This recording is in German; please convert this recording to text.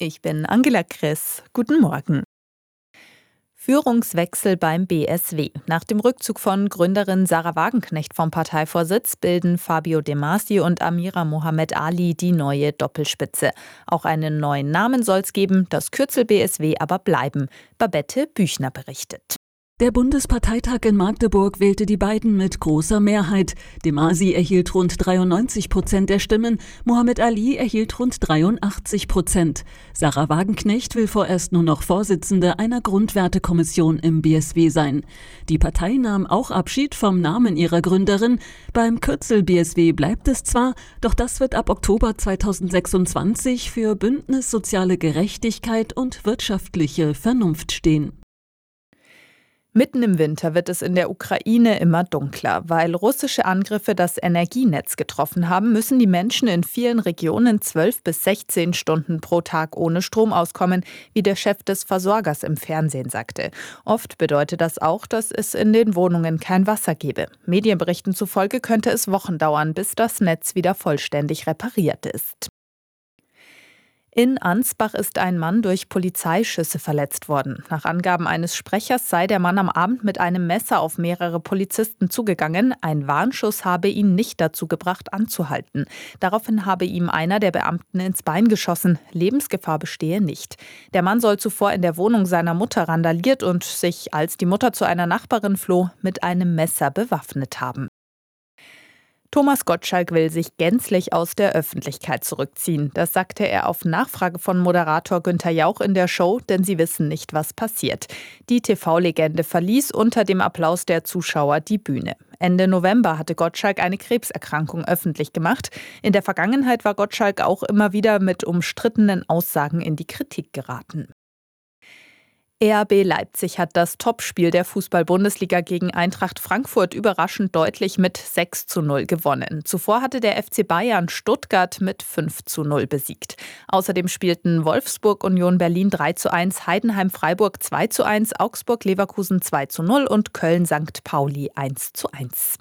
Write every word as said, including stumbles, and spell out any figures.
Ich bin Angela Kriss. Guten Morgen. Führungswechsel beim B S W. Nach dem Rückzug von Gründerin Sarah Wagenknecht vom Parteivorsitz bilden Fabio De Masi und Amira Mohamed Ali die neue Doppelspitze. Auch einen neuen Namen soll es geben, das Kürzel B S W aber bleiben. Babette Büchner berichtet. Der Bundesparteitag in Magdeburg wählte die beiden mit großer Mehrheit. De Masi erhielt rund dreiundneunzig Prozent der Stimmen, Mohamed Ali erhielt rund dreiundachtzig Prozent. Sarah Wagenknecht will vorerst nur noch Vorsitzende einer Grundwertekommission im B S W sein. Die Partei nahm auch Abschied vom Namen ihrer Gründerin. Beim Kürzel B S W bleibt es zwar, doch das wird ab Oktober zweitausendsechsundzwanzig für Bündnis Soziale Gerechtigkeit und wirtschaftliche Vernunft stehen. Mitten im Winter wird es in der Ukraine immer dunkler. Weil russische Angriffe das Energienetz getroffen haben, müssen die Menschen in vielen Regionen zwölf bis sechzehn Stunden pro Tag ohne Strom auskommen, wie der Chef des Versorgers im Fernsehen sagte. Oft bedeutet das auch, dass es in den Wohnungen kein Wasser gebe. Medienberichten zufolge könnte es Wochen dauern, bis das Netz wieder vollständig repariert ist. In Ansbach ist ein Mann durch Polizeischüsse verletzt worden. Nach Angaben eines Sprechers sei der Mann am Abend mit einem Messer auf mehrere Polizisten zugegangen. Ein Warnschuss habe ihn nicht dazu gebracht, anzuhalten. Daraufhin habe ihm einer der Beamten ins Bein geschossen. Lebensgefahr bestehe nicht. Der Mann soll zuvor in der Wohnung seiner Mutter randaliert und sich, als die Mutter zu einer Nachbarin floh, mit einem Messer bewaffnet haben. Thomas Gottschalk will sich gänzlich aus der Öffentlichkeit zurückziehen. Das sagte er auf Nachfrage von Moderator Günther Jauch in der Show, denn sie wissen nicht, was passiert. Die T V-Legende verließ unter dem Applaus der Zuschauer die Bühne. Ende November hatte Gottschalk eine Krebserkrankung öffentlich gemacht. In der Vergangenheit war Gottschalk auch immer wieder mit umstrittenen Aussagen in die Kritik geraten. R B Leipzig hat das Topspiel der Fußball-Bundesliga gegen Eintracht Frankfurt überraschend deutlich mit sechs zu null gewonnen. Zuvor hatte der F C Bayern Stuttgart mit fünf zu null besiegt. Außerdem spielten Wolfsburg Union Berlin drei zu eins, Heidenheim Freiburg zwei zu eins, Augsburg Leverkusen zwei zu null und Köln Sankt Pauli eins zu eins.